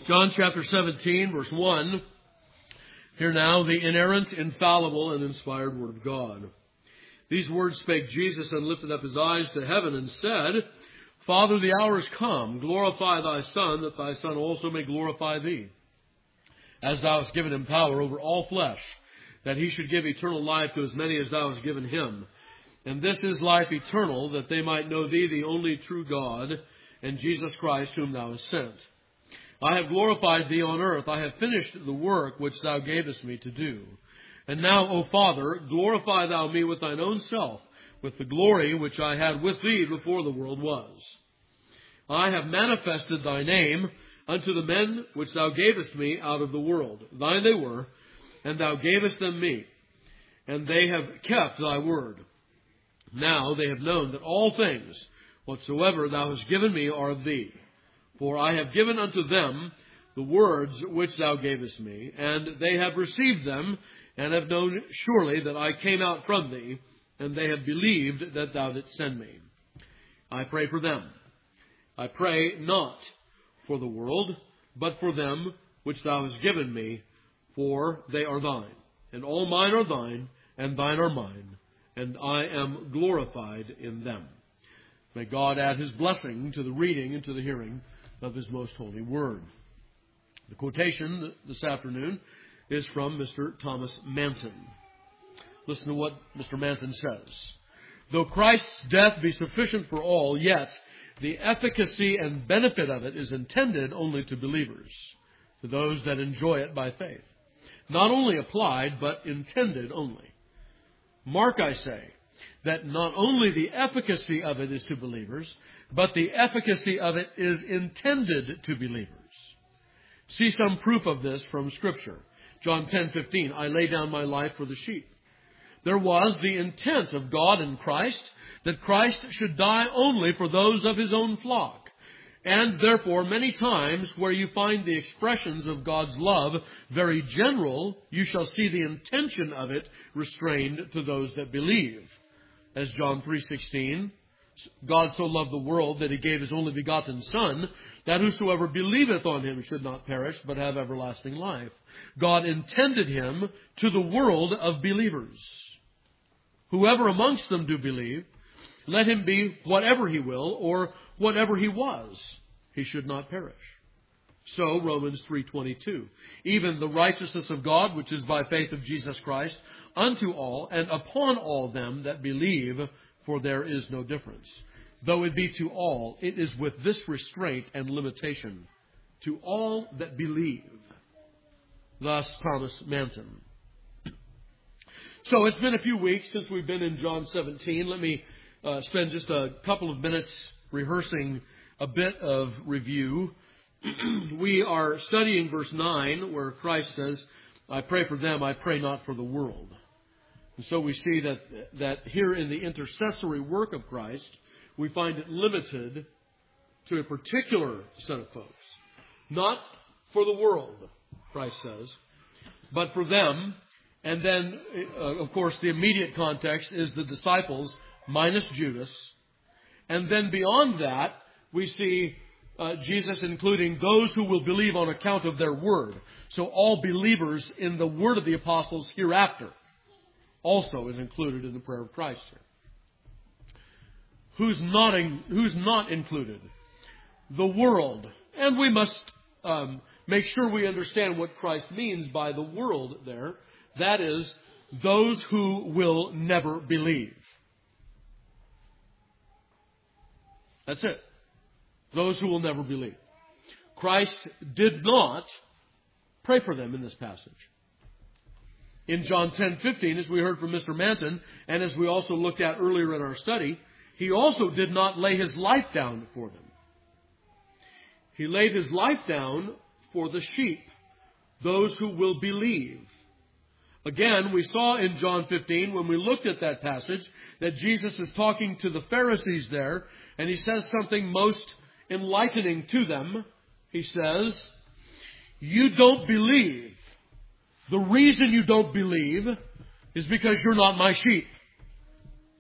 John chapter 17, verse 1. Hear now the inerrant, infallible, and inspired Word of God. These words spake Jesus, and lifted up his eyes to heaven, and said, Father, the hour is come. Glorify thy Son, that thy Son also may glorify thee. As thou hast given him power over all flesh, that he should give eternal life to as many as thou hast given him. And this is life eternal, that they might know thee, the only true God, and Jesus Christ, whom thou hast sent. I have glorified thee on earth. I have finished the work which thou gavest me to do. And now, O Father, glorify thou me with thine own self, with the glory which I had with thee before the world was. I have manifested thy name unto the men which thou gavest me out of the world. Thine they were, and thou gavest them me, and they have kept thy word. Now they have known that all things whatsoever thou hast given me are of thee. For I have given unto them the words which thou gavest me, and they have received them, and have known surely that I came out from thee, and they have believed that thou didst send me. I pray for them. I pray not for the world, but for them which thou hast given me, for they are thine. And all mine are thine, and thine are mine, and I am glorified in them. May God add his blessing to the reading and to the hearing of his most holy word. The quotation this afternoon is from Mr. Thomas Manton. Listen to what Mr. Manton says. Though Christ's death be sufficient for all, yet the efficacy and benefit of it is intended only to believers, to those that enjoy it by faith. Not only applied, but intended only. Mark, I say, that not only the efficacy of it is to believers, but the efficacy of it is intended to believers. See some proof of this from Scripture. John 10:15, I lay down my life for the sheep. There was the intent of God in Christ that Christ should die only for those of his own flock. And therefore, many times where you find the expressions of God's love very general, you shall see the intention of it restrained to those that believe. As John 3:16, God so loved the world that he gave his only begotten Son, that whosoever believeth on him should not perish, but have everlasting life. God intended him to the world of believers. Whoever amongst them do believe, let him be whatever he will, or whatever he was, he should not perish. So, Romans 3:22, even the righteousness of God, which is by faith of Jesus Christ, unto all and upon all them that believe, for there is no difference. Though it be to all, it is with this restraint and limitation, to all that believe. Thus, Thomas Manton. So, it's been a few weeks since we've been in John 17. Let me spend just a couple of minutes rehearsing a bit of review. We are studying verse 9, where Christ says, I pray for them, I pray not for the world. And so we see that here in the intercessory work of Christ, we find it limited to a particular set of folks. Not for the world, Christ says, but for them. And then, of course, the immediate context is the disciples minus Judas. And then beyond that, we see Jesus including those who will believe on account of their word. So all believers in the word of the apostles hereafter also is included in the prayer of Christ here. Who's not included? The world. And we must make sure we understand what Christ means by the world there. That is, those who will never believe. That's it. Those who will never believe. Christ did not pray for them in this passage. In John 10:15, as we heard from Mr. Manton, and as we also looked at earlier in our study, he also did not lay his life down for them. He laid his life down for the sheep, those who will believe. Again, we saw in John 15, when we looked at that passage, that Jesus is talking to the Pharisees there, and he says something most enlightening to them. He says, you don't believe. The reason you don't believe is because you're not my sheep.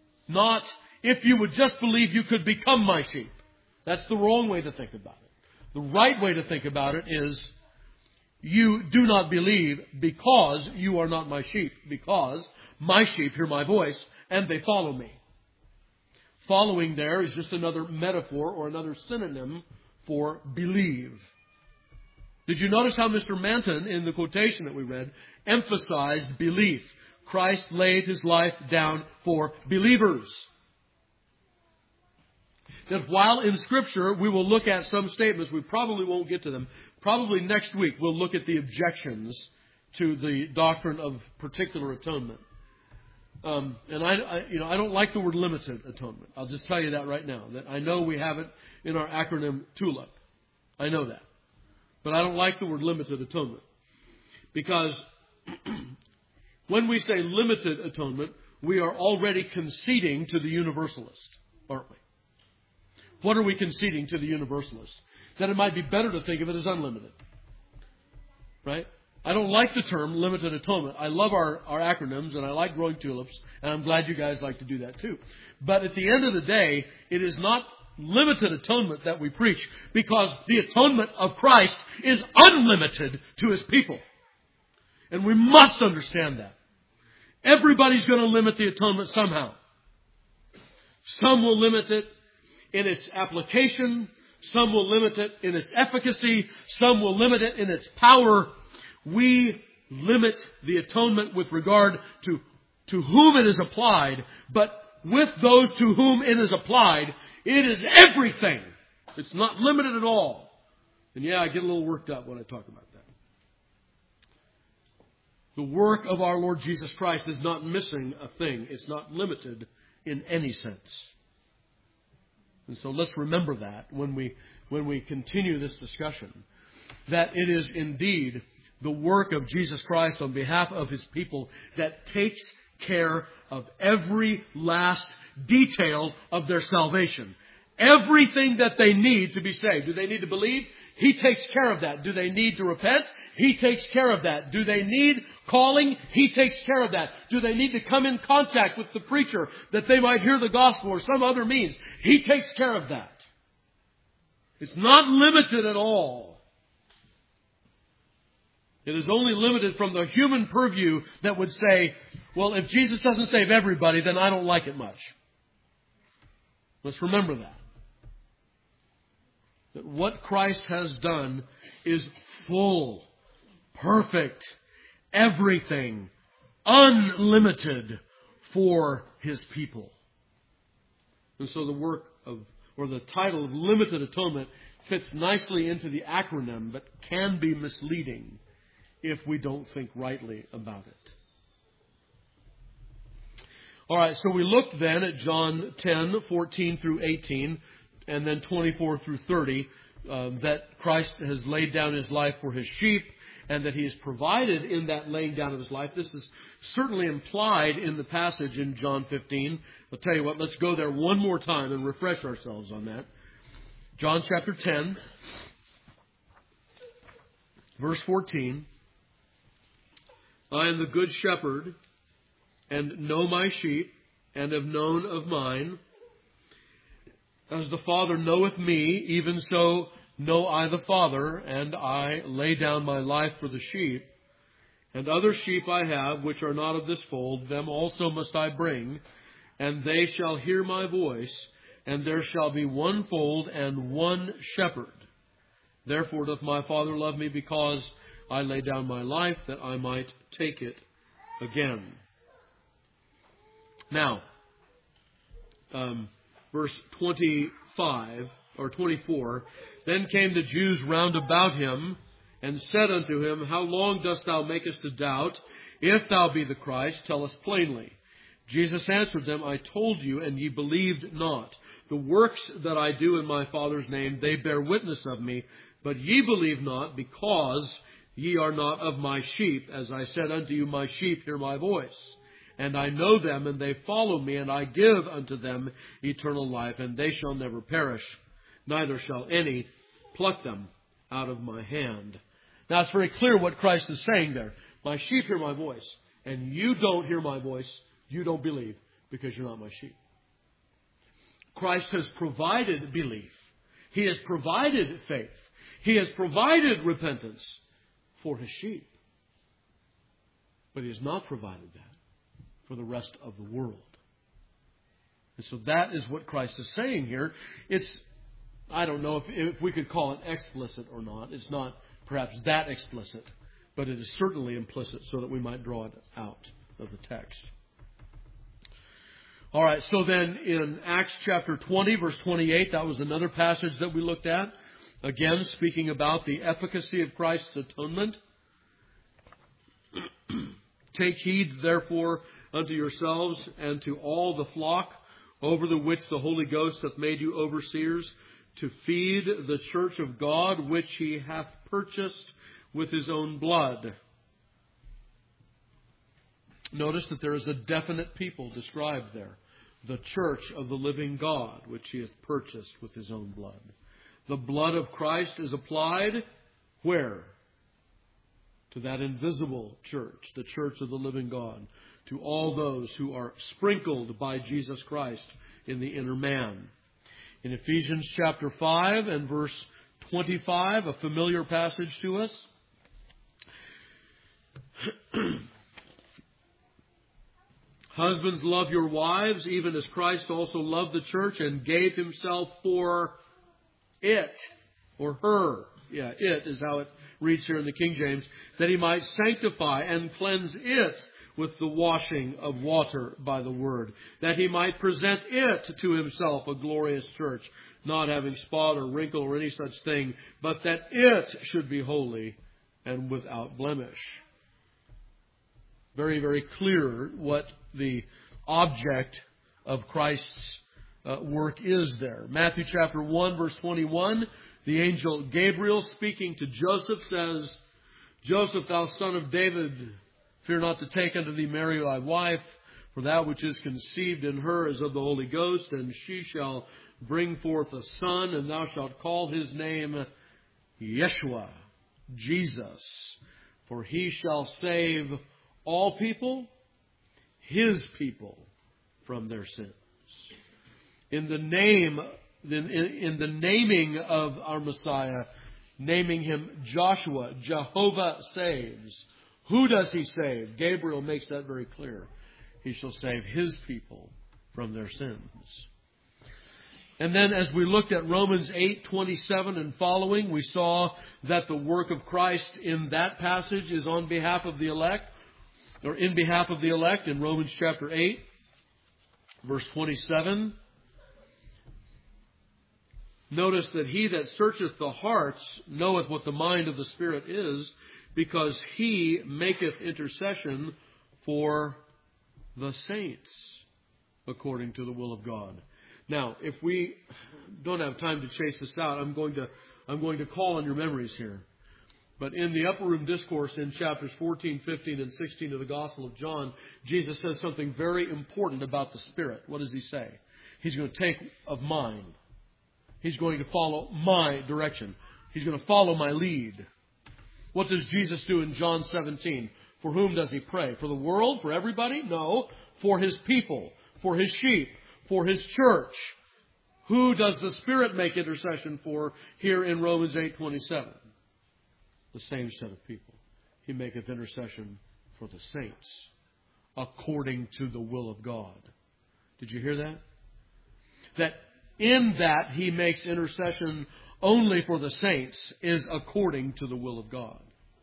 Not, if you would just believe, you could become my sheep. That's the wrong way to think about it. The right way to think about it is, you do not believe because you are not my sheep, because my sheep hear my voice and they follow me. Following there is just another metaphor or another synonym for believe. Did you notice how Mr. Manton, in the quotation that we read, emphasized belief? Christ laid His life down for believers. That while in Scripture we will look at some statements, we probably won't get to them. Probably next week we'll look at the objections to the doctrine of particular atonement. And I don't like the word limited atonement. I'll just tell you that right now. That I know we have it in our acronym TULIP. I know that. But I don't like the word limited atonement. Because when we say limited atonement, we are already conceding to the universalist, aren't we? What are we conceding to the universalist? That it might be better to think of it as unlimited. Right? I don't like the term limited atonement. I love our acronyms and I like growing tulips, and I'm glad you guys like to do that too. But at the end of the day, it is not limited atonement that we preach, because the atonement of Christ is unlimited to His people. And we must understand that. Everybody's going to limit the atonement somehow. Some will limit it in its application. Some will limit it in its efficacy. Some will limit it in its power. We limit the atonement with regard to whom it is applied, but with those to whom it is applied, it is everything. It's not limited at all. And yeah, I get a little worked up when I talk about that. The work of our Lord Jesus Christ is not missing a thing. It's not limited in any sense. And so let's remember that when we continue this discussion, that it is indeed the work of Jesus Christ on behalf of His people that takes care of every last detail of their salvation. Everything that they need to be saved. Do they need to believe? He takes care of that. Do they need to repent? He takes care of that. Do they need calling? He takes care of that. Do they need to come in contact with the preacher that they might hear the gospel or some other means? He takes care of that. It's not limited at all. It is only limited from the human purview that would say, well, if Jesus doesn't save everybody, then I don't like it much. Let's remember that. That what Christ has done is full, perfect, everything, unlimited for His people. And so the work of, or the title of limited atonement fits nicely into the acronym, but can be misleading if we don't think rightly about it. All right, so we looked then at John 10, 14 through 18, and then 24 through 30, that Christ has laid down His life for His sheep, and that He has provided in that laying down of His life. This is certainly implied in the passage in John 15. I'll tell you what, let's go there one more time and refresh ourselves on that. John chapter 10, verse 14. I am the good shepherd, and know my sheep, and have known of mine. As the Father knoweth me, even so know I the Father, and I lay down my life for the sheep. And other sheep I have, which are not of this fold, them also must I bring, and they shall hear my voice, and there shall be one fold and one shepherd. Therefore doth my Father love me, because I lay down my life, that I might take it again. Now, verse 25 or 24, then came the Jews round about Him, and said unto Him, How long dost thou make us to doubt? If thou be the Christ, tell us plainly. Jesus answered them, I told you, and ye believed not. The works that I do in my Father's name, they bear witness of me, but ye believe not, because ye are not of my sheep. As I said unto you, my sheep hear my voice. And I know them, and they follow me, and I give unto them eternal life, and they shall never perish, neither shall any pluck them out of my hand. Now it's very clear what Christ is saying there. My sheep hear my voice, and you don't hear my voice, you don't believe, because you're not my sheep. Christ has provided belief. He has provided faith. He has provided repentance for His sheep. But He has not provided that for the rest of the world. And so that is what Christ is saying here. It's, I don't know if we could call it explicit or not. It's not perhaps that explicit, but it is certainly implicit so that we might draw it out of the text. All right, so then in Acts chapter 20, verse 28, that was another passage that we looked at. Again, speaking about the efficacy of Christ's atonement. Take heed, therefore, unto yourselves and to all the flock over the which the Holy Ghost hath made you overseers, to feed the church of God, which He hath purchased with His own blood. Notice that there is a definite people described there. The church of the living God, which He hath purchased with His own blood. The blood of Christ is applied where? To that invisible church, the church of the living God. To all those who are sprinkled by Jesus Christ in the inner man. In Ephesians chapter 5 and verse 25, a familiar passage to us. Husbands, love your wives, even as Christ also loved the church and gave Himself for it, or her. Yeah, it is how it reads here in the King James. That He might sanctify and cleanse it with the washing of water by the word. That He might present it to Himself a glorious church, not having spot or wrinkle or any such thing, but that it should be holy and without blemish. Very, very clear what the object of Christ's work is there. Matthew chapter 1 verse 21, the angel Gabriel speaking to Joseph says, Joseph, thou son of David, fear not to take unto thee Mary thy wife, for that which is conceived in her is of the Holy Ghost, and she shall bring forth a son, and thou shalt call his name Yeshua, Jesus, for He shall save all people, His people, from their sins. In the naming of our Messiah, naming Him Joshua, Jehovah saves. Who does He save? Gabriel makes that very clear. He shall save His people from their sins. And then as we looked at Romans 8:27 and following, we saw that the work of Christ in that passage is on behalf of the elect, or in behalf of the elect in Romans chapter 8, verse 27. Notice that He that searcheth the hearts knoweth what the mind of the Spirit is, because He maketh intercession for the saints according to the will of God. Now, if we don't have time to chase this out, I'm going to call on your memories here. But in the Upper Room Discourse in chapters 14, 15, and 16 of the Gospel of John, Jesus says something very important about the Spirit. What does He say? He's going to take of mine. He's going to follow my direction. He's going to follow my lead. What does Jesus do in John 17? For whom does He pray? For the world? For everybody? No. For His people. For His sheep. For His church. Who does the Spirit make intercession for here in Romans 8:27? The same set of people. He maketh intercession for the saints according to the will of God. Did you hear that? That in that He makes intercession only for the saints is according to the will of God.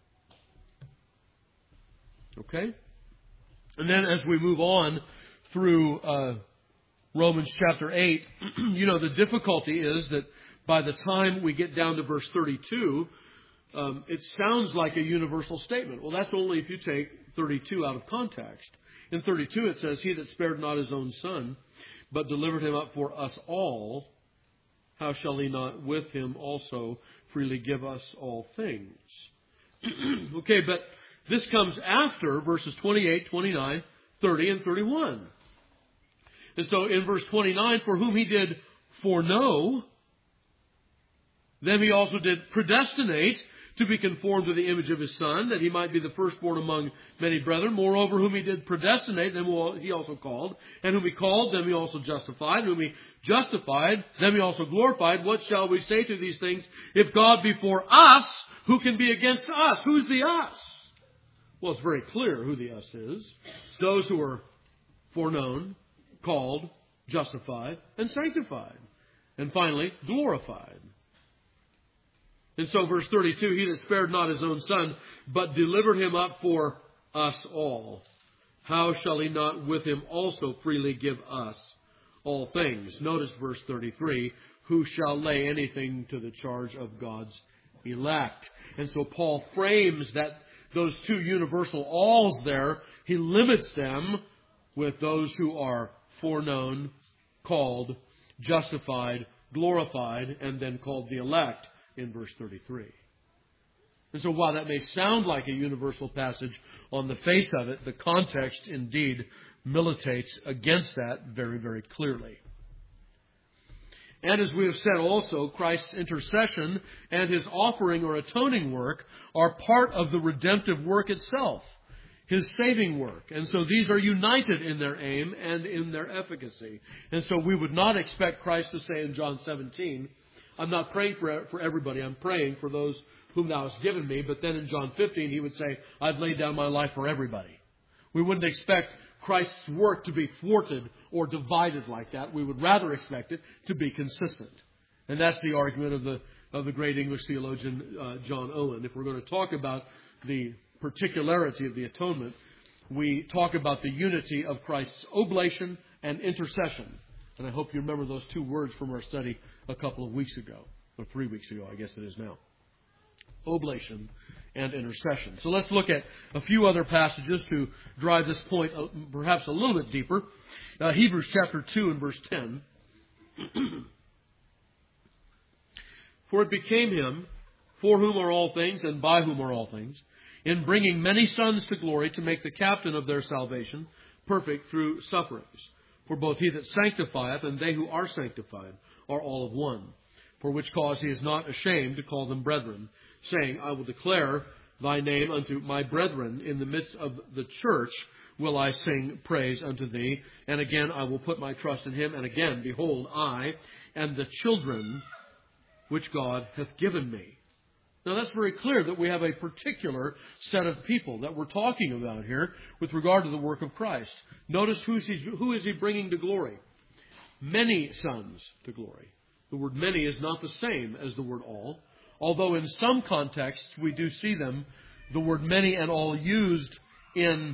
Okay? And then as we move on through Romans chapter 8, the difficulty is that by the time we get down to verse 32, it sounds like a universal statement. Well, that's only if you take 32 out of context. In 32 it says, He that spared not His own Son, but delivered Him up for us all, how shall He not with Him also freely give us all things? Okay, but this comes after verses 28, 29, 30, and 31. And so in verse 29, for whom He did foreknow, them He also did predestinate to be conformed to the image of His Son, that He might be the firstborn among many brethren. Moreover, whom He did predestinate, them He also called. And whom He called, them He also justified. And whom He justified, them He also glorified. What shall we say to these things? If God be for us, who can be against us? Who's the us? Well, it's very clear who the us is. It's those who are foreknown, called, justified, and sanctified. And finally, glorified. And so verse 32, He that spared not His own Son, but delivered Him up for us all, how shall He not with Him also freely give us all things? Notice verse 33, who shall lay anything to the charge of God's elect? And so Paul frames those two universal alls there. He limits them with those who are foreknown, called, justified, glorified, and then called the elect in verse 33. And so while that may sound like a universal passage on the face of it, the context indeed militates against that very, very clearly. And as we have said also, Christ's intercession and His offering or atoning work are part of the redemptive work itself, His saving work. And so these are united in their aim and in their efficacy. And so we would not expect Christ to say in John 17, I'm not praying for everybody, I'm praying for those whom Thou hast given me. But then in John 15 He would say, I've laid down my life for everybody. We wouldn't expect Christ's work to be thwarted or divided like that. We would rather expect it to be consistent. And that's the argument of the great English theologian John Owen. If we're going to talk about the particularity of the atonement, we talk about the unity of Christ's oblation and intercession. And I hope you remember those two words from our study a couple of weeks ago, or 3 weeks ago, I guess it is now. Oblation and intercession. So let's look at a few other passages to drive this point perhaps a little bit deeper. Hebrews chapter 2 and verse 10. For it became Him, for whom are all things, and by whom are all things, in bringing many sons to glory, to make the captain of their salvation perfect through sufferings. For both He that sanctifieth and they who are sanctified are all of one. For which cause He is not ashamed to call them brethren, saying, I will declare Thy name unto my brethren. In the midst of the church will I sing praise unto Thee. And again I will put my trust in Him. And again, behold, I and the children which God hath given me. Now that's very clear that we have a particular set of people that we're talking about here with regard to the work of Christ. Notice who is He bringing to glory? Many sons to glory. The word many is not the same as the word all. Although in some contexts we do see them, the word many and all used in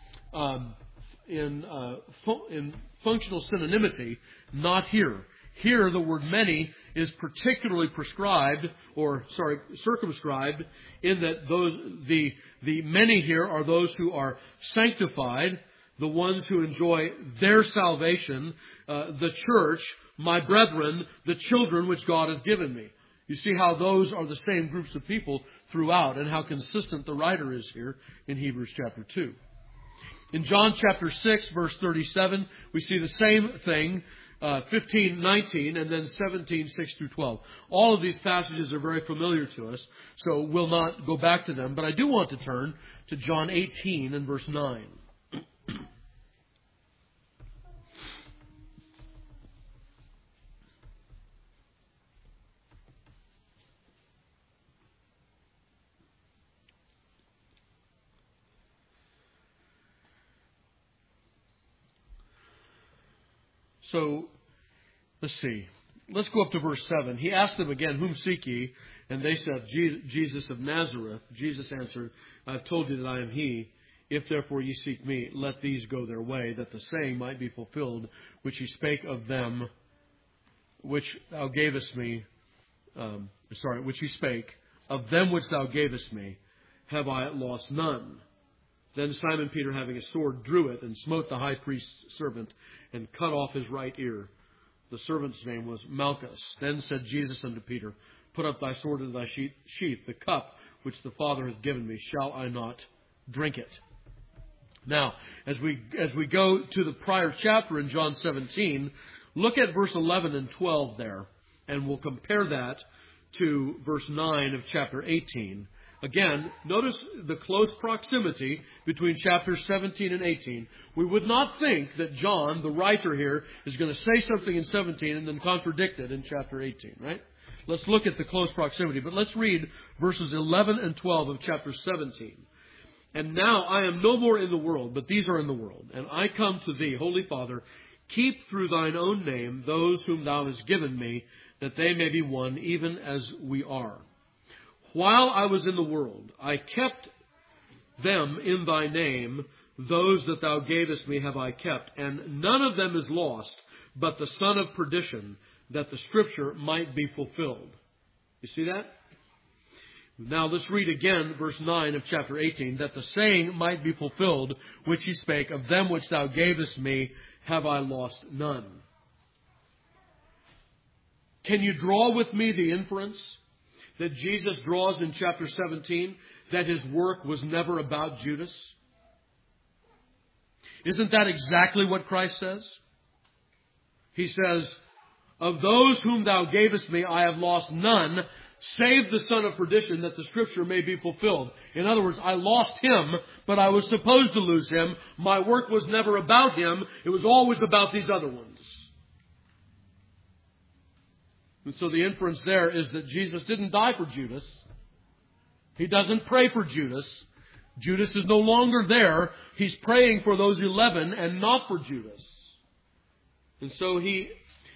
functional synonymity, not here. Here the word many is particularly circumscribed in that the many here are those who are sanctified, the ones who enjoy their salvation, the church, my brethren, the children which God hath given me. You see how those are the same groups of people throughout, and how consistent the writer is here in Hebrews chapter 2. In John chapter 6, verse 37, we see the same thing, 15, 19, and then 17, 6 through 12. All of these passages are very familiar to us, so we'll not go back to them. But I do want to turn to John 18 and verse 9. So, let's see. Let's go up to verse 7. He asked them again, whom seek ye? And they said, Jesus of Nazareth. Jesus answered, I have told you that I am He. If therefore ye seek me, let these go their way, that the saying might be fulfilled, which He spake of them, which thou gavest me, which He spake, of them which thou gavest me, have I lost none. Then Simon Peter, having a sword, drew it, and smote the high priest's servant, and cut off his right ear. The servant's name was Malchus. Then said Jesus unto Peter, put up thy sword into thy sheath. The cup which the Father hath given me, shall I not drink it? Now, as we go to the prior chapter in John 17, look at verse 11 and 12 there, and we'll compare that to verse 9 of chapter 18. Again, notice the close proximity between chapters 17 and 18. We would not think that John, the writer here, is going to say something in 17 and then contradict it in chapter 18, right? Let's look at the close proximity. But let's read verses 11 and 12 of chapter 17. And now I am no more in the world, but these are in the world. And I come to thee, Holy Father, keep through thine own name those whom thou hast given me, that they may be one, even as we are. While I was in the world, I kept them in thy name. Those that thou gavest me have I kept. And none of them is lost, but the son of perdition, that the scripture might be fulfilled. You see that? Now let's read again verse 9 of chapter 18. That the saying might be fulfilled, which he spake, of them which thou gavest me have I lost none. Can you draw with me the inference that Jesus draws in chapter 17, that his work was never about Judas? Isn't that exactly what Christ says? He says, of those whom thou gavest me, I have lost none, save the son of perdition, that the scripture may be fulfilled. In other words, I lost him, but I was supposed to lose him. My work was never about him. It was always about these other ones. And so the inference there is that Jesus didn't die for Judas. He doesn't pray for Judas. Judas is no longer there. He's praying for those 11 and not for Judas. And so he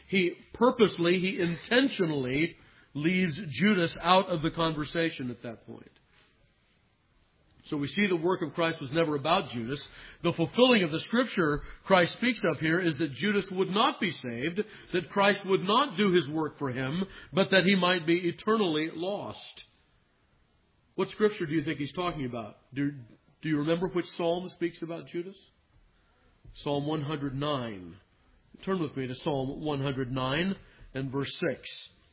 intentionally leaves Judas out of the conversation at that point. So we see the work of Christ was never about Judas. The fulfilling of the scripture Christ speaks of here is that Judas would not be saved, that Christ would not do his work for him, but that he might be eternally lost. What scripture do you think he's talking about? Do you remember which psalm speaks about Judas? Psalm 109. Turn with me to Psalm 109 and verse 6.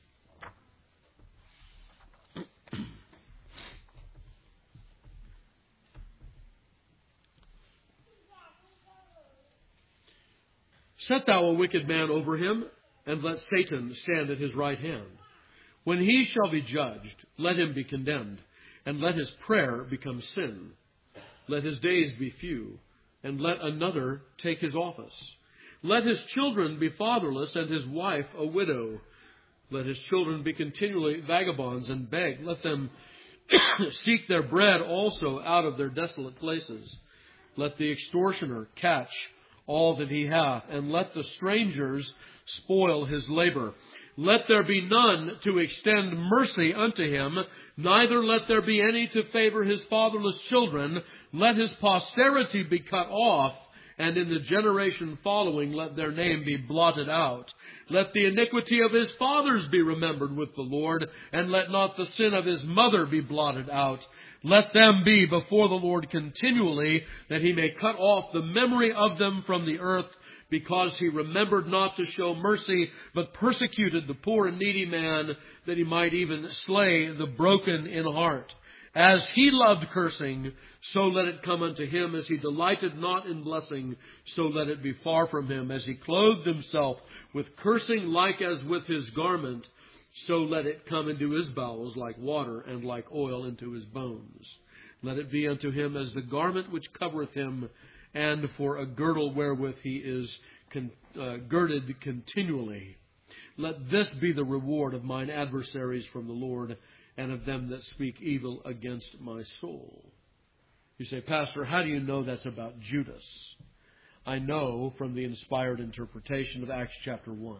Set thou a wicked man over him, and let Satan stand at his right hand. When he shall be judged, let him be condemned, and let his prayer become sin. Let his days be few, and let another take his office. Let his children be fatherless, and his wife a widow. Let his children be continually vagabonds and beg. Let them seek their bread also out of their desolate places. Let the extortioner catch all that he hath, and let the strangers spoil his labor. Let there be none to extend mercy unto him, neither let there be any to favor his fatherless children. Let his posterity be cut off, and in the generation following let their name be blotted out. Let the iniquity of his fathers be remembered with the Lord, and let not the sin of his mother be blotted out. Let them be before the Lord continually, that he may cut off the memory of them from the earth, because he remembered not to show mercy, but persecuted the poor and needy man, that he might even slay the broken in heart. As he loved cursing, so let it come unto him. As he delighted not in blessing, so let it be far from him. As he clothed himself with cursing like as with his garment, so let it come into his bowels like water, and like oil into his bones. Let it be unto him as the garment which covereth him, and for a girdle wherewith he is girded continually. Let this be the reward of mine adversaries from the Lord, and of them that speak evil against my soul. You say, Pastor, how do you know that's about Judas? I know from the inspired interpretation of Acts chapter 1.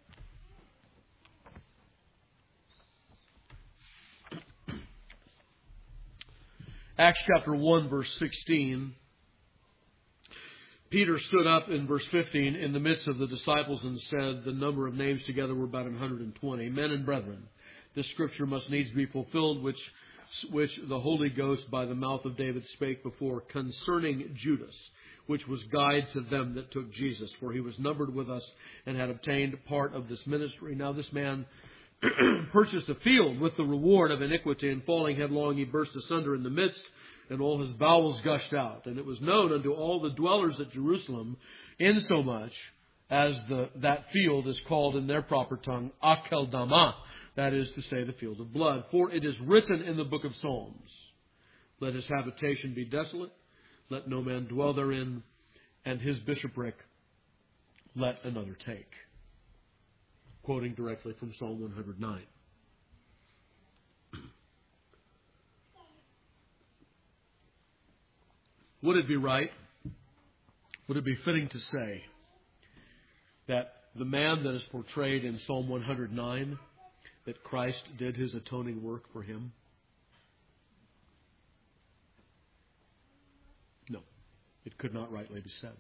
Acts chapter 1, verse 16. Peter stood up in verse 15 in the midst of the disciples and said, the number of names together were about 120. Men and brethren, this scripture must needs be fulfilled, which the Holy Ghost by the mouth of David spake before concerning Judas, which was guide to them that took Jesus. For he was numbered with us and had obtained part of this ministry. Now this man purchased a field with the reward of iniquity, and falling headlong he burst asunder in the midst, and all his bowels gushed out. And it was known unto all the dwellers at Jerusalem, insomuch as that field is called in their proper tongue Akeldama, that is to say, the field of blood. For it is written in the book of Psalms, let his habitation be desolate, let no man dwell therein, and his bishopric let another take. Quoting directly from Psalm 109. Would it be right, would it be fitting to say that the man that is portrayed in Psalm 109, that Christ did his atoning work for him? No, it could not rightly be said.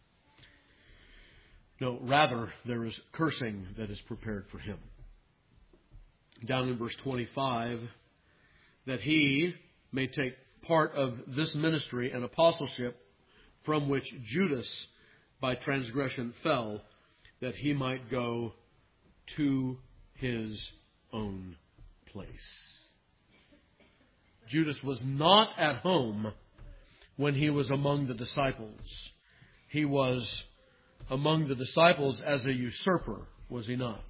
No, rather, there is cursing that is prepared for him. Down in verse 25, that he may take part of this ministry and apostleship from which Judas by transgression fell, that he might go to his own place. Judas was not at home when he was among the disciples. He was among the disciples as a usurper, was he not?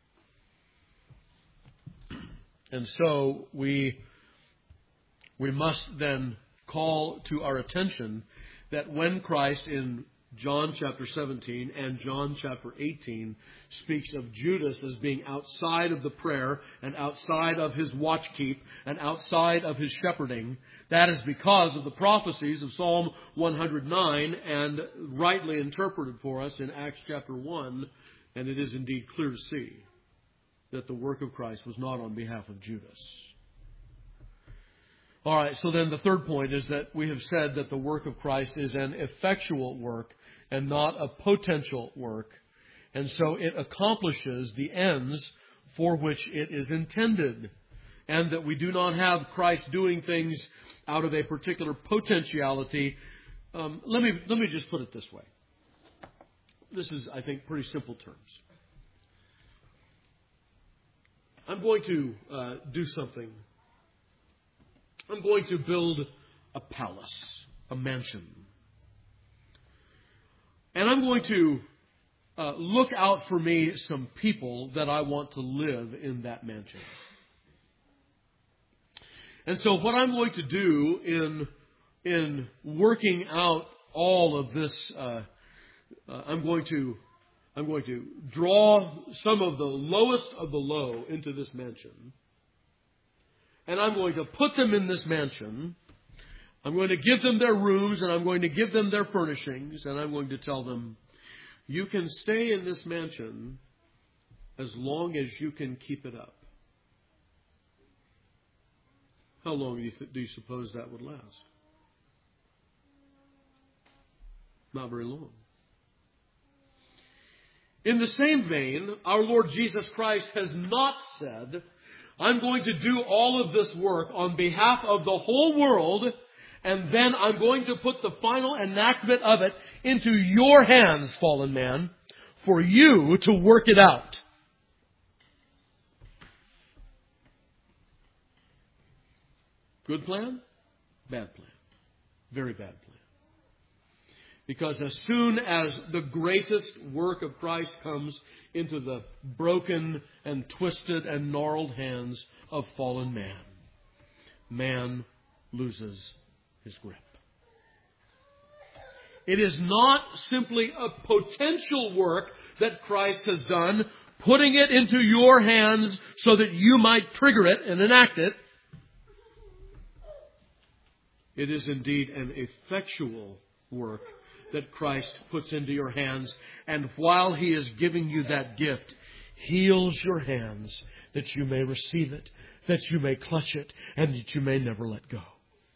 And so we must then call to our attention that when Christ in John chapter 17 and John chapter 18 speaks of Judas as being outside of the prayer and outside of his watchkeep and outside of his shepherding, that is because of the prophecies of Psalm 109 and rightly interpreted for us in Acts chapter 1, and it is indeed clear to see that the work of Christ was not on behalf of Judas. All right, so then the third point is that we have said that the work of Christ is an effectual work and not a potential work. And so it accomplishes the ends for which it is intended. And that we do not have Christ doing things out of a particular potentiality. Let me just put it this way. This is, I think, pretty simple terms. I'm going to do something. I'm going to build a palace, a mansion. And I'm going to look out for me some people that I want to live in that mansion. And so what I'm going to do in working out all of this, I'm going to draw some of the lowest of the low into this mansion. And I'm going to put them in this mansion. I'm going to give them their rooms and I'm going to give them their furnishings. And I'm going to tell them, you can stay in this mansion as long as you can keep it up. How long do you suppose that would last? Not very long. In the same vein, our Lord Jesus Christ has not said, I'm going to do all of this work on behalf of the whole world, and then I'm going to put the final enactment of it into your hands, fallen man, for you to work it out. Good plan? Bad plan. Very bad plan. Because as soon as the greatest work of Christ comes into the broken and twisted and gnarled hands of fallen man, man loses his grip. It is not simply a potential work that Christ has done, putting it into your hands so that you might trigger it and enact it. It is indeed an effectual work that Christ puts into your hands. And while He is giving you that gift, heals your hands that you may receive it, that you may clutch it, and that you may never let go.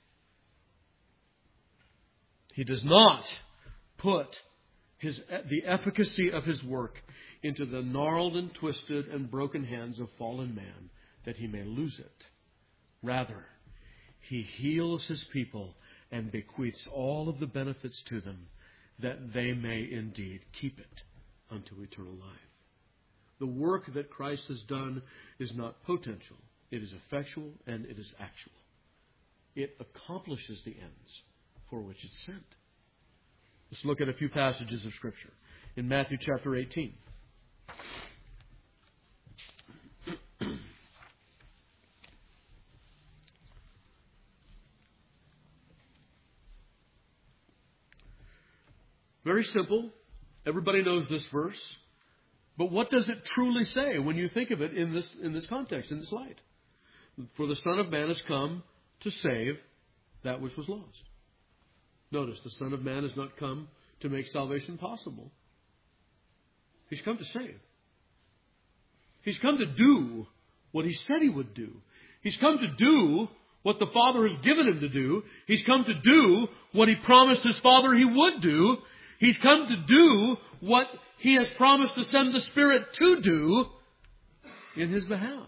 He does not put the efficacy of His work into the gnarled and twisted and broken hands of fallen man that He may lose it. Rather, He heals His people and bequeaths all of the benefits to them that they may indeed keep it unto eternal life. The work that Christ has done is not potential. It is effectual and it is actual. It accomplishes the ends for which it's sent. Let's look at a few passages of Scripture. In Matthew chapter 18. Very simple. Everybody knows this verse. But what does it truly say when you think of it in this context, in this light? For the Son of Man has come to save that which was lost. Notice, the Son of Man has not come to make salvation possible. He's come to save. He's come to do what He said He would do. He's come to do what the Father has given Him to do. He's come to do what He promised His Father He would do. He's come to do what He has promised to send the Spirit to do in His behalf.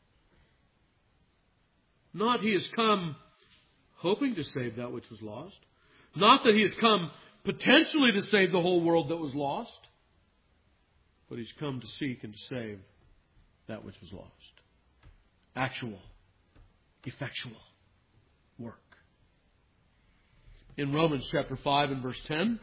Not He has come hoping to save that which was lost. Not that He has come potentially to save the whole world that was lost. But He's come to seek and to save that which was lost. Actual, effectual work. In Romans chapter 5 and verse 10,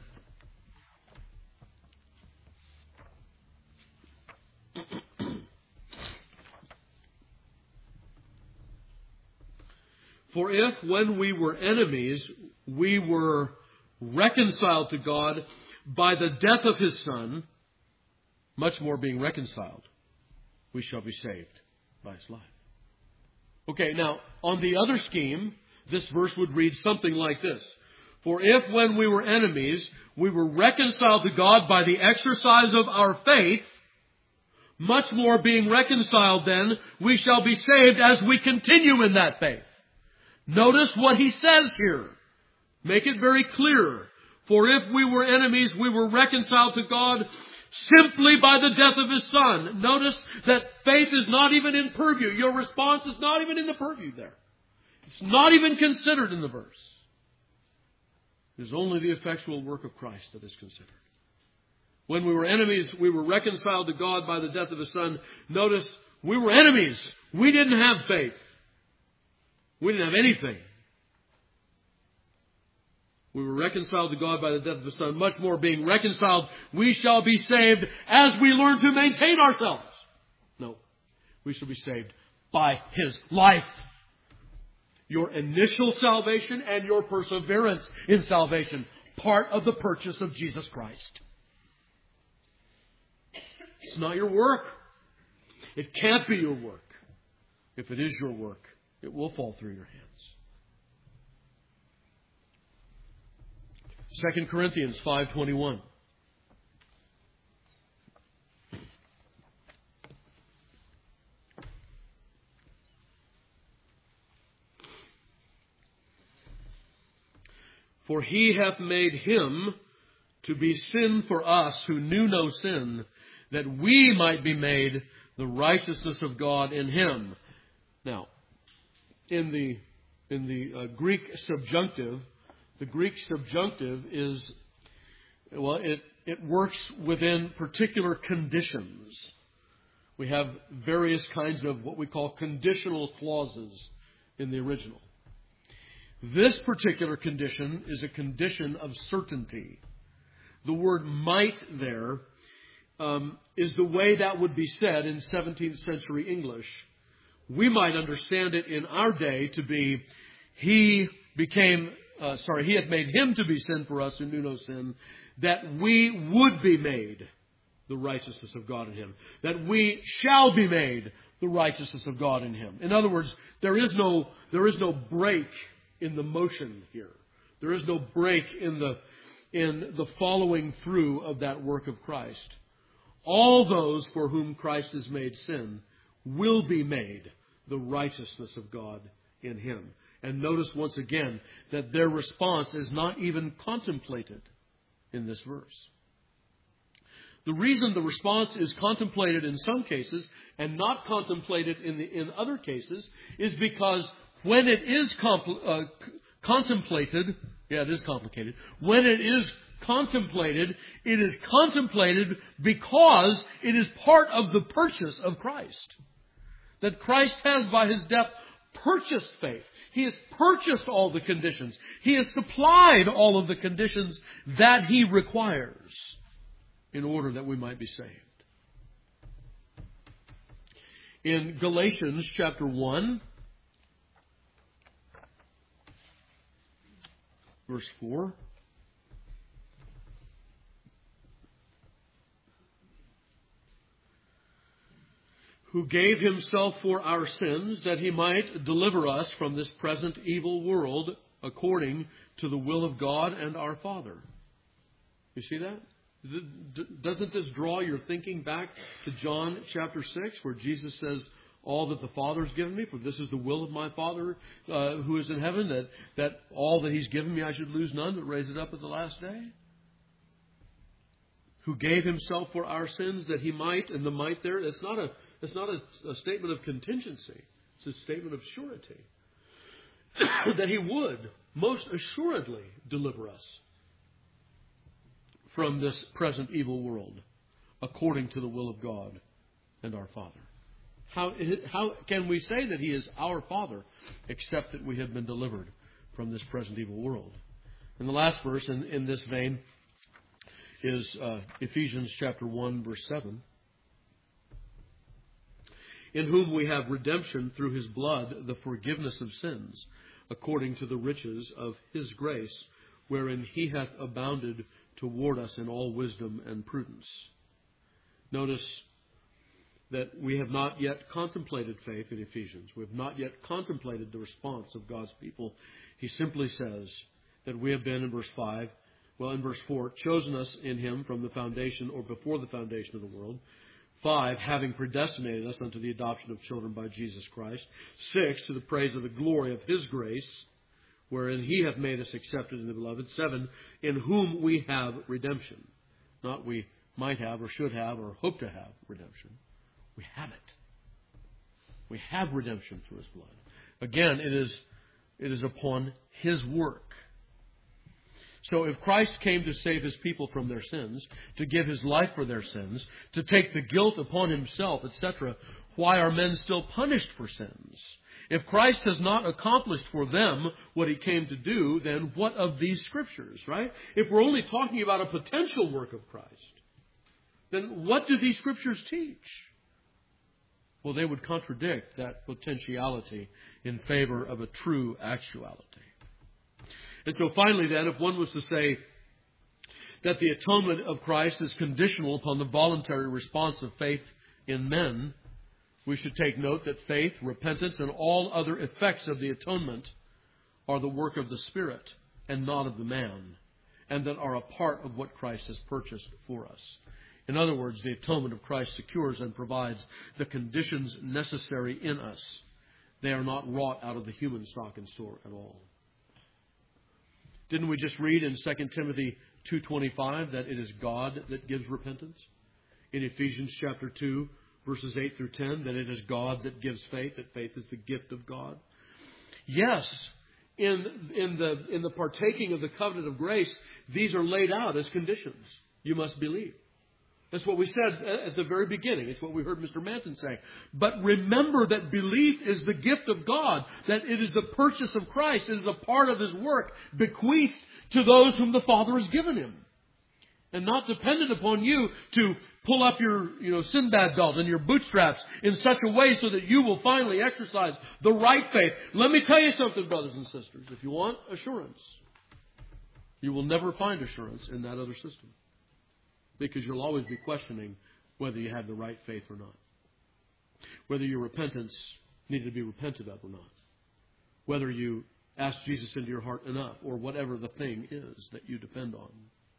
for if when we were enemies, we were reconciled to God by the death of His Son, much more being reconciled, we shall be saved by His life. Okay, now, on the other scheme, this verse would read something like this. For if when we were enemies, we were reconciled to God by the exercise of our faith, much more being reconciled then, we shall be saved as we continue in that faith. Notice what he says here. Make it very clear. For if we were enemies, we were reconciled to God simply by the death of His Son. Notice that faith is not even in purview. Your response is not even in the purview there. It's not even considered in the verse. It is only the effectual work of Christ that is considered. When we were enemies, we were reconciled to God by the death of His Son. Notice, we were enemies. We didn't have faith. We didn't have anything. We were reconciled to God by the death of His Son. Much more being reconciled, we shall be saved as we learn to maintain ourselves. No, we shall be saved by His life. Your initial salvation and your perseverance in salvation, part of the purchase of Jesus Christ. It's not your work. It can't be your work. If it is your work, it will fall through your hands. 2 Corinthians 5:21. For He hath made Him to be sin for us who knew no sin, that we might be made the righteousness of God in Him. Now, in the Greek subjunctive, the Greek subjunctive is, well, it works within particular conditions. We have various kinds of what we call conditional clauses in the original. This particular condition is a condition of certainty. The word might there is the way that would be said in 17th century English. We might understand it in our day to be, He had made Him to be sin for us who knew no sin, that we would be made the righteousness of God in Him. That we shall be made the righteousness of God in Him. In other words, there is no break in the motion here. There is no break in the following through of that work of Christ. All those for whom Christ is made sin will be made the righteousness of God in Him. And notice once again that their response is not even contemplated in this verse. The reason the response is contemplated in some cases and not contemplated in other cases is because when it is contemplated, it is complicated. When it is contemplated, it is contemplated because it is part of the purchase of Christ. That Christ has by His death purchased faith. He has purchased all the conditions. He has supplied all of the conditions that He requires in order that we might be saved. In Galatians chapter 1, verse 4, who gave himself for our sins, that he might deliver us from this present evil world, according to the will of God and our Father. You see that? Doesn't this draw your thinking back to John chapter 6, where Jesus says, all that the Father has given me, for this is the will of my Father who is in heaven, that all that he's given me I should lose none, but raise it up at the last day? Who gave himself for our sins, that he might, and the might there, it's not a statement of contingency. It's a statement of surety. That he would most assuredly deliver us from this present evil world, according to the will of God and our Father. How can we say that he is our Father, except that we have been delivered from this present evil world? And the last verse in this vein is Ephesians chapter 1, verse 7. In whom we have redemption through his blood, the forgiveness of sins, according to the riches of his grace, wherein he hath abounded toward us in all wisdom and prudence. Notice that we have not yet contemplated faith in Ephesians. We have not yet contemplated the response of God's people. He simply says that we have been, in verse 4, chosen us in him from the foundation or before the foundation of the world. 5, having predestinated us unto the adoption of children by Jesus Christ. 6, to the praise of the glory of his grace, wherein he hath made us accepted in the beloved. 7, in whom we have redemption. Not we might have or should have or hope to have redemption. We have it. We have redemption through his blood. Again, it is upon his work. So if Christ came to save his people from their sins, to give his life for their sins, to take the guilt upon himself, etc., why are men still punished for sins? If Christ has not accomplished for them what he came to do, then what of these Scriptures, right? If we're only talking about a potential work of Christ, then what do these Scriptures teach? Well, they would contradict that potentiality in favor of a true actuality. And so finally then, if one was to say that the atonement of Christ is conditional upon the voluntary response of faith in men, we should take note that faith, repentance, and all other effects of the atonement are the work of the Spirit and not of the man, and that are a part of what Christ has purchased for us. In other words, the atonement of Christ secures and provides the conditions necessary in us. They are not wrought out of the human stock and store at all. Didn't we just read in 2 Timothy 2:25 that it is God that gives repentance? In Ephesians chapter 2, verses 8 through 10, that it is God that gives faith, that faith is the gift of God. Yes, in the partaking of the covenant of grace, these are laid out as conditions. You must believe. That's what we said at the very beginning. It's what we heard Mr. Manton say. But remember that belief is the gift of God, that it is the purchase of Christ, it is a part of his work, bequeathed to those whom the Father has given him. And not dependent upon you to pull up your Sinbad belt and your bootstraps in such a way so that you will finally exercise the right faith. Let me tell you something, brothers and sisters. If you want assurance, you will never find assurance in that other system. Because you'll always be questioning whether you have the right faith or not. Whether your repentance needed to be repented of or not. Whether you ask Jesus into your heart enough, or whatever the thing is that you depend on.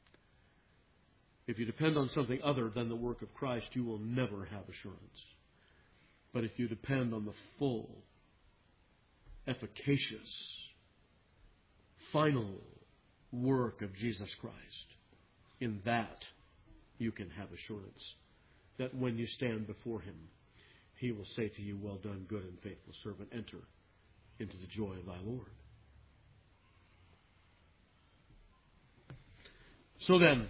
If you depend on something other than the work of Christ, you will never have assurance. But if you depend on the full, efficacious, final work of Jesus Christ, in that you can have assurance that when you stand before him, he will say to you, well done, good and faithful servant, enter into the joy of thy Lord. So then,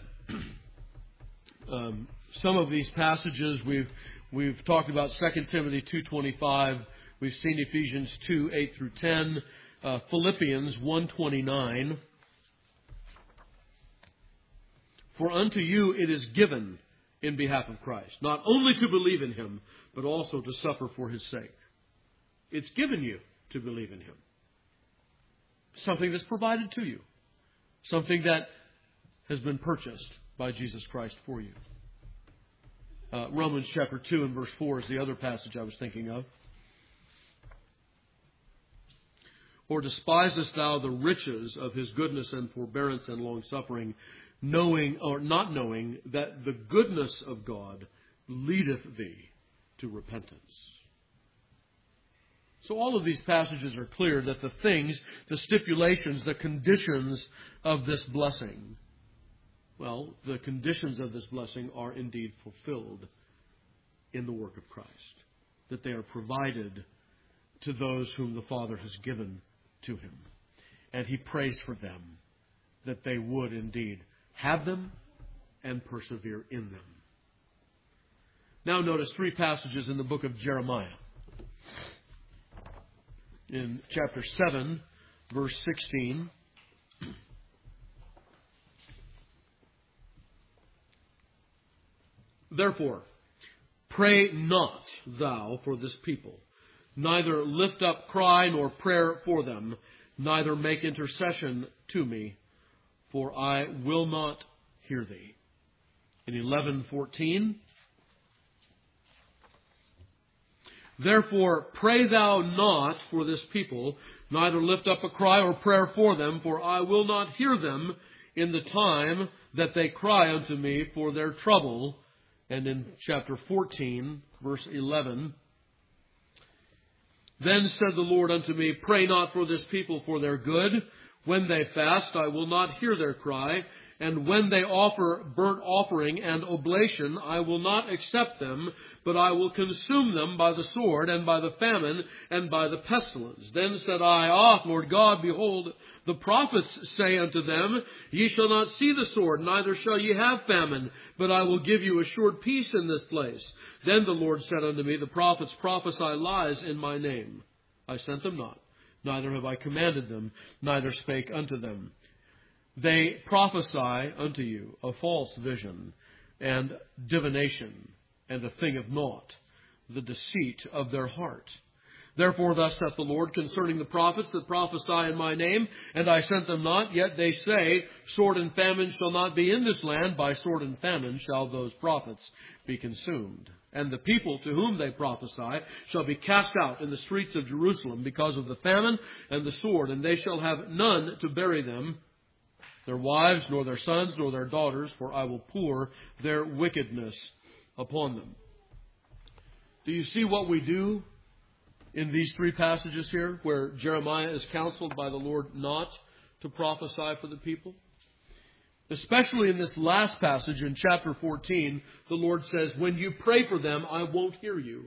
some of these passages we've talked about 2 Timothy 2:25. We've seen Ephesians 2:8 through 10, Philippians 1:29. For unto you it is given in behalf of Christ, not only to believe in him, but also to suffer for his sake. It's given you to believe in him. Something that's provided to you. Something that has been purchased by Jesus Christ for you. Romans chapter 2 and verse 4 is the other passage I was thinking of. Or despisest thou the riches of his goodness and forbearance and long-suffering, knowing or not knowing that the goodness of God leadeth thee to repentance? So all of these passages are clear that the things, the stipulations, the conditions of this blessing, well, the conditions of this blessing are indeed fulfilled in the work of Christ. That they are provided to those whom the Father has given to Him. And He prays for them that they would indeed have them and persevere in them. Now notice 3 passages in the book of Jeremiah. In chapter 7, verse 16. Therefore, pray not thou for this people, neither lift up cry nor prayer for them, neither make intercession to me, for I will not hear thee. In 11:14, therefore pray thou not for this people, neither lift up a cry or prayer for them, for I will not hear them in the time that they cry unto me for their trouble. And in chapter 14, verse 11, then said the Lord unto me, pray not for this people for their good. When they fast, I will not hear their cry. And when they offer burnt offering and oblation, I will not accept them, but I will consume them by the sword and by the famine and by the pestilence. Then said I, Ah, Lord God, behold, the prophets say unto them, Ye shall not see the sword, neither shall ye have famine, but I will give you assured peace in this place. Then the Lord said unto me, The prophets prophesy lies in my name. I sent them not, neither have I commanded them, neither spake unto them. They prophesy unto you a false vision and divination and a thing of naught, the deceit of their heart. Therefore thus saith the Lord concerning the prophets that prophesy in my name, and I sent them not, yet they say, Sword and famine shall not be in this land, by sword and famine shall those prophets be consumed. And the people to whom they prophesy shall be cast out in the streets of Jerusalem because of the famine and the sword, and they shall have none to bury them, their wives, nor their sons, nor their daughters, for I will pour their wickedness upon them. Do you see what we do in these 3 passages here, where Jeremiah is counseled by the Lord not to prophesy for the people? Especially in this last passage in chapter 14, the Lord says, when you pray for them, I won't hear you.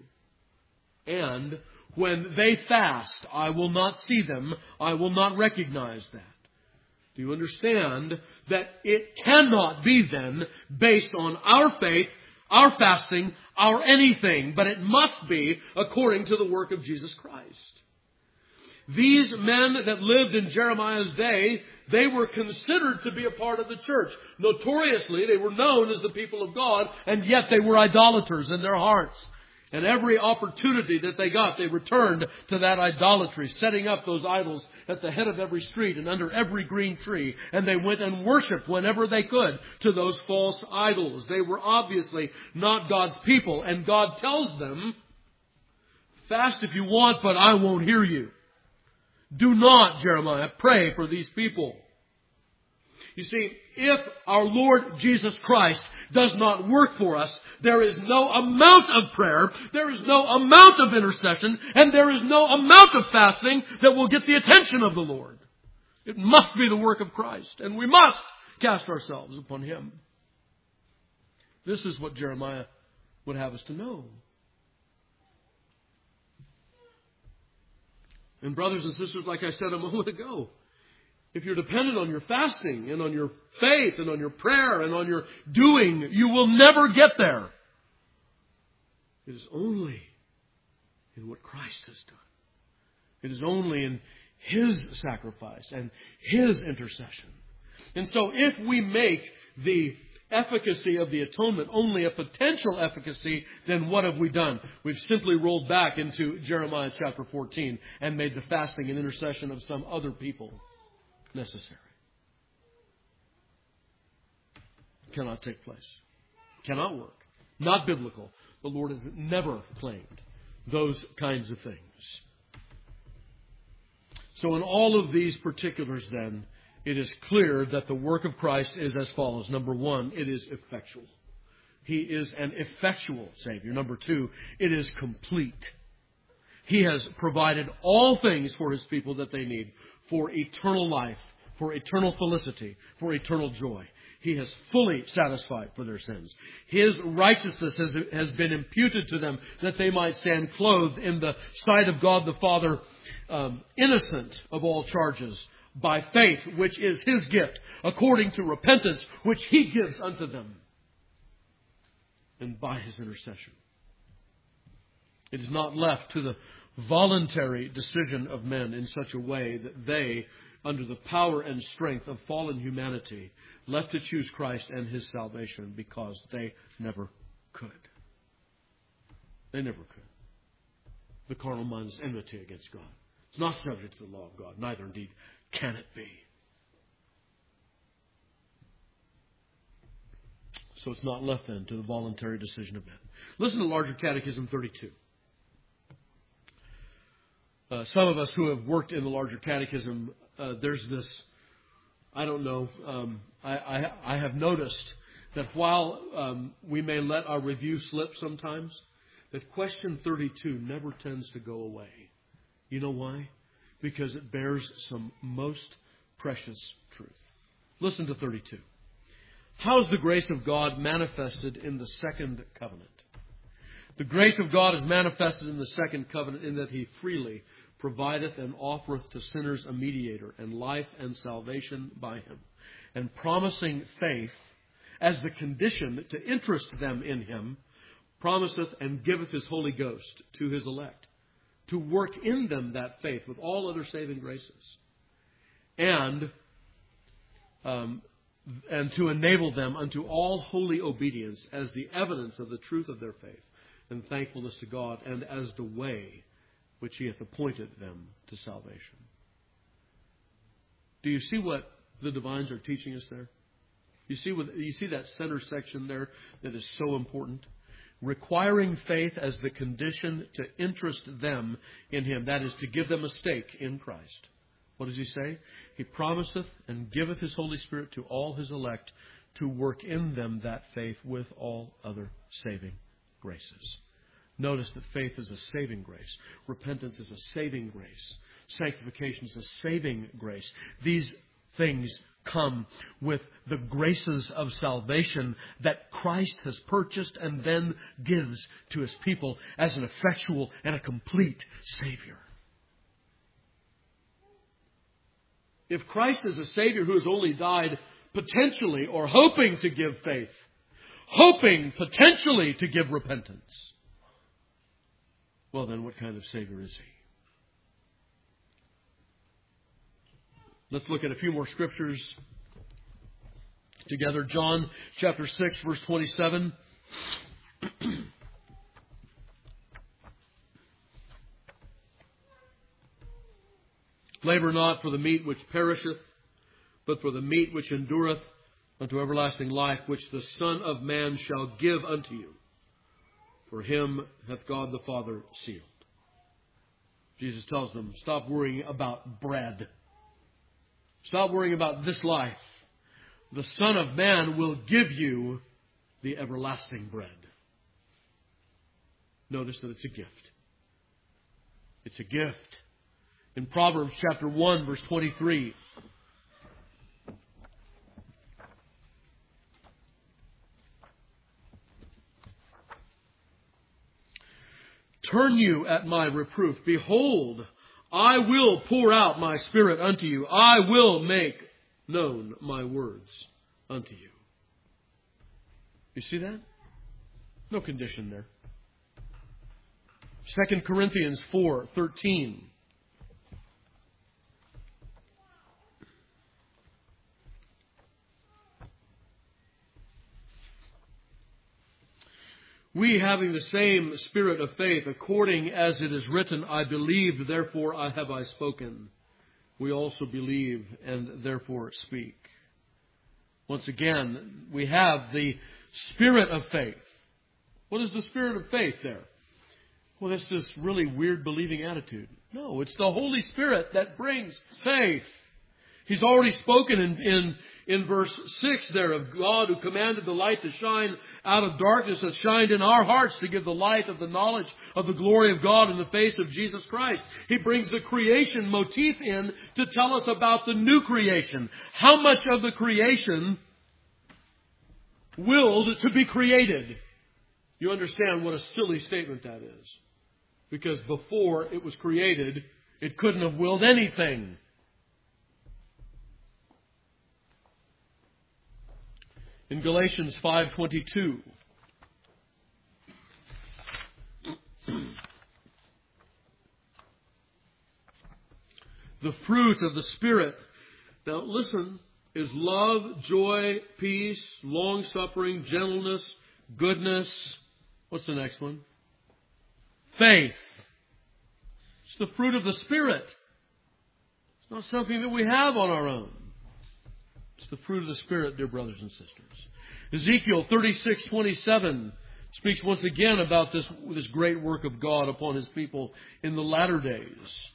And when they fast, I will not see them, I will not recognize that. Do you understand that it cannot be then based on our faith, our fasting, our anything, but it must be according to the work of Jesus Christ. These men that lived in Jeremiah's day, they were considered to be a part of the church. Notoriously, they were known as the people of God, and yet they were idolaters in their hearts. And every opportunity that they got, they returned to that idolatry, setting up those idols at the head of every street and under every green tree. And they went and worshipped whenever they could to those false idols. They were obviously not God's people. And God tells them, fast if you want, but I won't hear you. Do not, Jeremiah, pray for these people. You see, if our Lord Jesus Christ does not work for us, there is no amount of prayer, there is no amount of intercession, and there is no amount of fasting that will get the attention of the Lord. It must be the work of Christ, and we must cast ourselves upon Him. This is what Jeremiah would have us to know. And brothers and sisters, like I said a moment ago, if you're dependent on your fasting and on your faith and on your prayer and on your doing, you will never get there. It is only in what Christ has done. It is only in His sacrifice and His intercession. And so if we make the efficacy of the atonement only a potential efficacy, then what have we done? We've simply rolled back into Jeremiah chapter 14 and made the fasting and intercession of some other people necessary. Cannot take place. Cannot work. Not biblical. The Lord has never claimed those kinds of things. So in all of these particulars then, it is clear that the work of Christ is as follows. Number one, it is effectual. He is an effectual Savior. Number two, it is complete. He has provided all things for His people that they need for eternal life, for eternal felicity, for eternal joy. He has fully satisfied for their sins. His righteousness has been imputed to them that they might stand clothed in the sight of God the Father, innocent of all charges, by faith, which is His gift, according to repentance, which He gives unto them, and by His intercession. It is not left to the voluntary decision of men in such a way that they, under the power and strength of fallen humanity, left to choose Christ and His salvation, because they never could. They never could. The carnal mind is enmity against God. It's not subject to the law of God, neither indeed can it be. So it's not left then to the voluntary decision of men. Listen to Larger Catechism 32. Some of us who have worked in the Larger Catechism, there's this, I don't know, I have noticed that while we may let our review slip sometimes, that question 32 never tends to go away. You know why? Because it bears some most precious truth. Listen to 32. How is the grace of God manifested in the second covenant? The grace of God is manifested in the second covenant in that He freely provideth and offereth to sinners a mediator, and life and salvation by Him, and promising faith as the condition to interest them in Him, promiseth and giveth His Holy Ghost to His elect, to work in them that faith with all other saving graces, and to enable them unto all holy obedience as the evidence of the truth of their faith, and thankfulness to God, and as the way which He hath appointed them to salvation. Do you see what the divines are teaching us there? You see that center section there that is so important? Requiring faith as the condition to interest them in Him. That is, to give them a stake in Christ. What does He say? He promiseth and giveth His Holy Spirit to all His elect to work in them that faith with all other saving graces. Notice that faith is a saving grace. Repentance is a saving grace. Sanctification is a saving grace. These things come with the graces of salvation that Christ has purchased and then gives to His people as an effectual and a complete Savior. If Christ is a Savior who has only died potentially or hoping to give faith, hoping potentially to give repentance, well then, what kind of Savior is He? Let's look at a few more scriptures together. John chapter 6, verse 27. Labor not for the meat which perisheth, but for the meat which endureth unto everlasting life, which the Son of Man shall give unto you. For Him hath God the Father sealed. Jesus tells them, stop worrying about bread. Stop worrying about this life. The Son of Man will give you the everlasting bread. Notice that it's a gift. It's a gift. In Proverbs chapter 1, verse 23, turn you at my reproof. Behold, I will pour out my Spirit unto you. I will make known my words unto you. You see that? No condition there. 2 Corinthians 4:13. We, having the same spirit of faith, according as it is written, I believed, therefore have I spoken. We also believe and therefore speak. Once again, we have the spirit of faith. What is the spirit of faith there? Well, that's this really weird believing attitude. No, it's the Holy Spirit that brings faith. He's already spoken in verse 6 there of God who commanded the light to shine out of darkness, has shined in our hearts to give the light of the knowledge of the glory of God in the face of Jesus Christ. He brings the creation motif in to tell us about the new creation. How much of the creation willed to be created? You understand what a silly statement that is. Because before it was created, it couldn't have willed anything. In Galatians 5:22, the fruit of the Spirit, now listen, is love, joy, peace, long-suffering, gentleness, goodness. What's the next one? Faith. It's the fruit of the Spirit. It's not something that we have on our own. It's the fruit of the Spirit, dear brothers and sisters. Ezekiel 36:27 speaks once again about this great work of God upon His people in the latter days.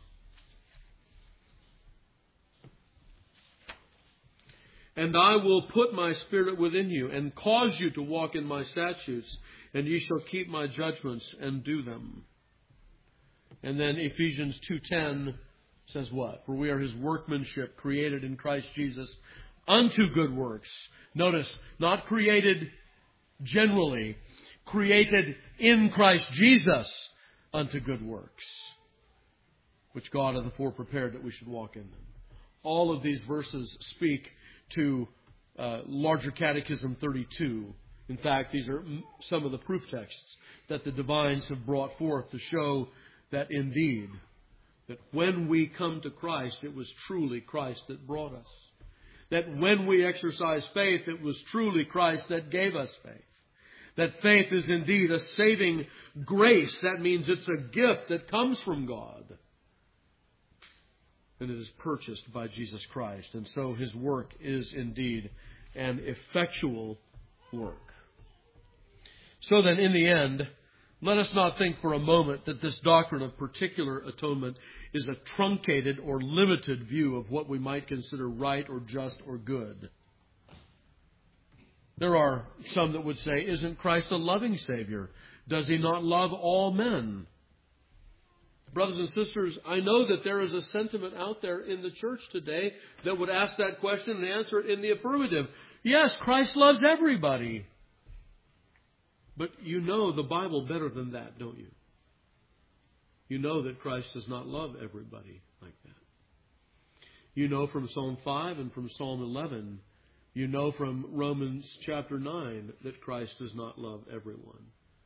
And I will put my Spirit within you and cause you to walk in my statutes, and ye shall keep my judgments and do them. And then Ephesians 2:10 says what? For we are His workmanship, created in Christ Jesus unto good works. Notice, not created generally, created in Christ Jesus unto good works, which God hath afore prepared that we should walk in them. All of these verses speak to Larger Catechism 32. In fact, these are some of the proof texts that the divines have brought forth to show that indeed, that when we come to Christ, it was truly Christ that brought us. That when we exercise faith, it was truly Christ that gave us faith. That faith is indeed a saving grace. That means it's a gift that comes from God. And it is purchased by Jesus Christ. And so His work is indeed an effectual work. So then, in the end, let us not think for a moment that this doctrine of particular atonement is a truncated or limited view of what we might consider right or just or good. There are some that would say, isn't Christ a loving Savior? Does He not love all men? Brothers and sisters, I know that there is a sentiment out there in the church today that would ask that question and answer it in the affirmative. Yes, Christ loves everybody. But you know the Bible better than that, don't you? You know that Christ does not love everybody like that. You know from Psalm 5 and from Psalm 11. You know from Romans chapter 9 that Christ does not love everyone.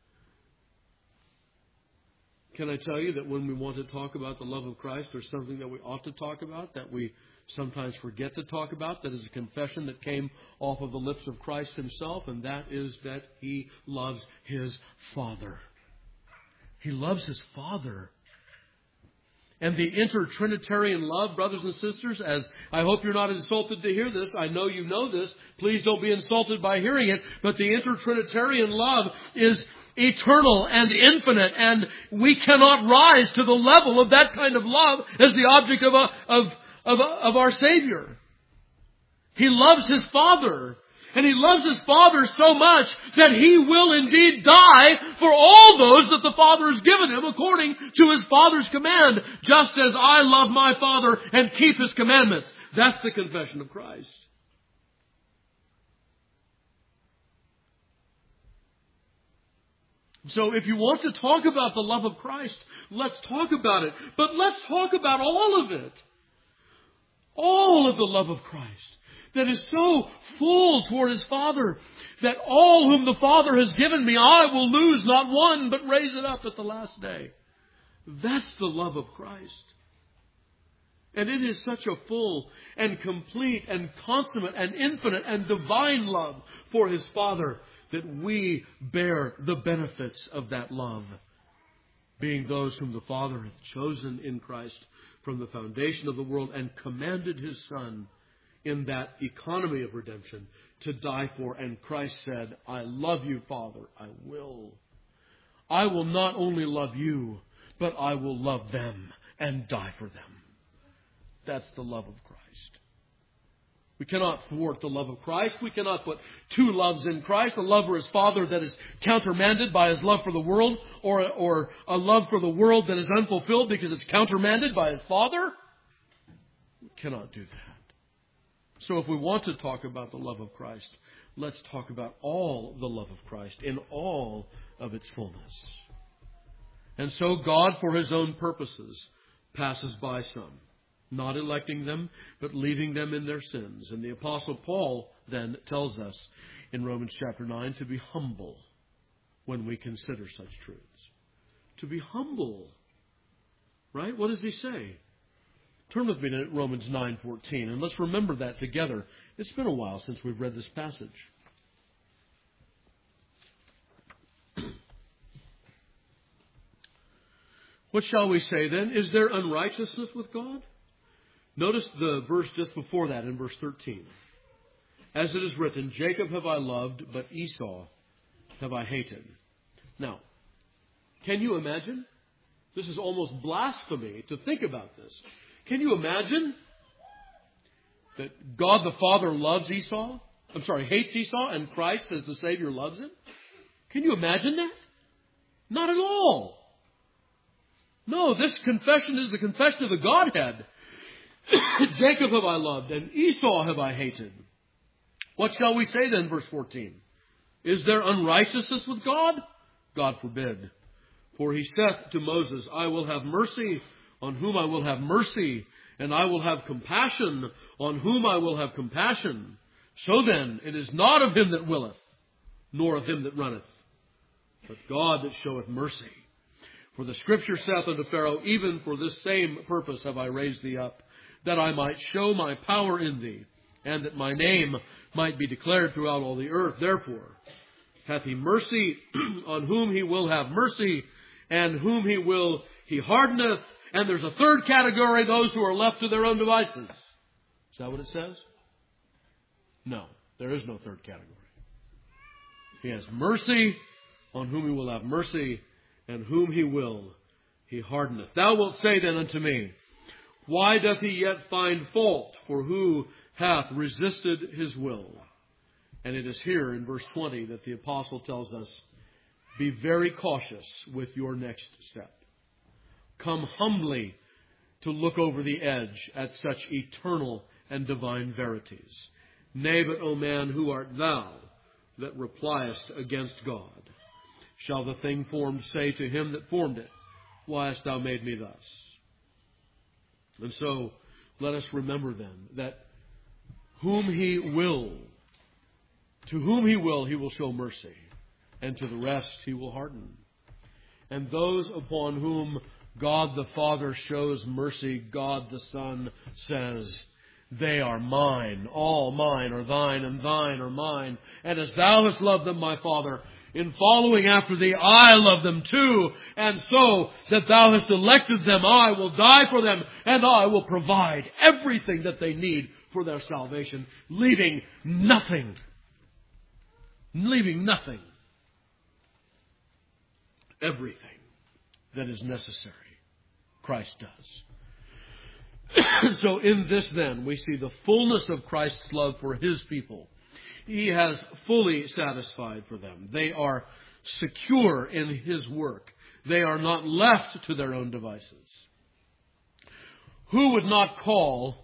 Can I tell you that when we want to talk about the love of Christ, there's something that we ought to talk about, that we sometimes forget to talk about, that is a confession that came off of the lips of Christ Himself, and that is that He loves His Father. He loves His Father. And the intertrinitarian love, brothers and sisters, as I hope you're not insulted to hear this, I know you know this, please don't be insulted by hearing it, but the intertrinitarian love is eternal and infinite, and we cannot rise to the level of that kind of love as the object of our Savior. He loves His Father, and He loves His Father so much that He will indeed die for all those that the Father has given Him according to His Father's command, just as I love my Father and keep His commandments. That's the confession of Christ. So if you want to talk about the love of Christ, let's talk about it. But let's talk about all of it. All of the love of Christ that is so full toward His Father, that all whom the Father has given me, I will lose not one, but raise it up at the last day. That's the love of Christ. And it is such a full and complete and consummate and infinite and divine love for His Father that we bear the benefits of that love, being those whom the Father hath chosen in Christ from the foundation of the world and commanded His Son in that economy of redemption to die for. And Christ said, I love you, Father, I will I will not only love you, but I will love them and die for them. That's the love of Christ. We cannot thwart the love of Christ. We cannot put two loves in Christ. A love for His Father that is countermanded by His love for the world, or a love for the world that is unfulfilled because it's countermanded by His Father. We cannot do that. So if we want to talk about the love of Christ, let's talk about all the love of Christ in all of its fullness. And so God, for His own purposes, passes by some, not electing them, but leaving them in their sins. And the Apostle Paul then tells us in Romans chapter 9 to be humble when we consider such truths. To be humble. Right? What does he say? Turn with me to Romans 9:14, and let's remember that together. It's been a while since we've read this passage. What shall we say then? Is there unrighteousness with God? Notice the verse just before that in verse 13. As it is written, Jacob have I loved, but Esau have I hated. Now, can you imagine? This is almost blasphemy to think about this. Can you imagine that God the Father loves Esau? Hates Esau, and Christ as the Savior loves him? Can you imagine that? Not at all. No, this confession is the confession of the Godhead. Jacob have I loved, and Esau have I hated. What shall we say then, verse 14? Is there unrighteousness with God? God forbid. For He saith to Moses, I will have mercy on whom I will have mercy, and I will have compassion on whom I will have compassion. So then, it is not of him that willeth, nor of him that runneth, but God that showeth mercy. For the Scripture saith unto Pharaoh, even for this same purpose have I raised thee up, that I might show my power in thee, and that my name might be declared throughout all the earth. Therefore hath He mercy on whom He will have mercy, and whom He will He hardeneth. And there's a third category, those who are left to their own devices. Is that what it says? No, there is no third category. He has mercy on whom He will have mercy, and whom He will He hardeneth. Thou wilt say then unto me, why doth he yet find fault? For who hath resisted His will? And it is here in verse 20 that the apostle tells us, be very cautious with your next step. Come humbly to look over the edge at such eternal and divine verities. Nay, but, O man, who art thou that repliest against God? Shall the thing formed say to him that formed it, why hast thou made me thus? And so, let us remember then that to whom He will, He will show mercy, and to the rest He will harden. And those upon whom God the Father shows mercy, God the Son says, they are mine, all mine are thine, and thine are mine. And as thou hast loved them, my Father, in following after thee, I love them too. And so that thou hast elected them, I will die for them, and I will provide everything that they need for their salvation, leaving nothing. Leaving nothing. Everything that is necessary, Christ does. So in this then, we see the fullness of Christ's love for His people. He has fully satisfied for them. They are secure in His work. They are not left to their own devices. Who would call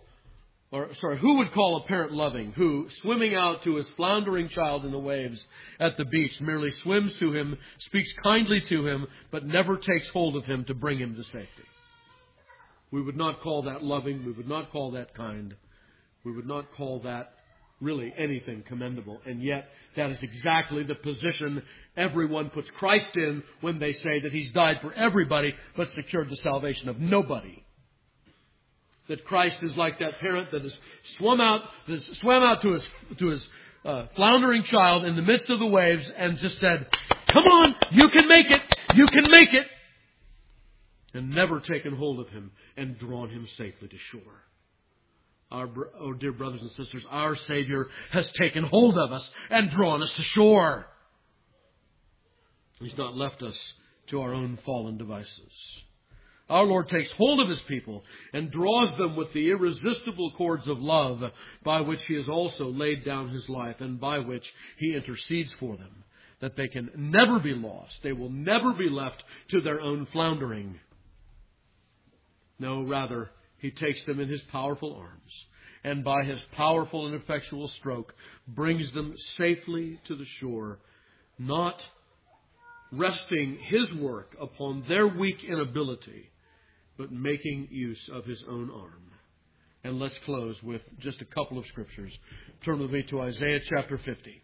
a parent loving who, swimming out to his floundering child in the waves at the beach, merely swims to him, speaks kindly to him, but never takes hold of him to bring him to safety? We would not call that loving. We would not call that kind. We would not call that really anything commendable. And yet, that is exactly the position everyone puts Christ in when they say that He's died for everybody, but secured the salvation of nobody. That Christ is like that parent that has swam out to his floundering child in the midst of the waves and just said, come on, you can make it, you can make it. And never taken hold of him and drawn him safely to shore. Oh, dear brothers and sisters, our Savior has taken hold of us and drawn us to shore. He's not left us to our own fallen devices. Our Lord takes hold of His people and draws them with the irresistible cords of love by which He has also laid down His life and by which He intercedes for them, that they can never be lost. They will never be left to their own floundering. No, rather, He takes them in His powerful arms and by His powerful and effectual stroke brings them safely to the shore, not resting His work upon their weak inability, but making use of His own arm. And let's close with just a couple of scriptures. Turn with me to Isaiah chapter 50.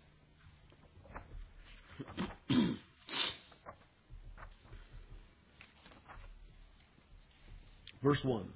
Verse 1.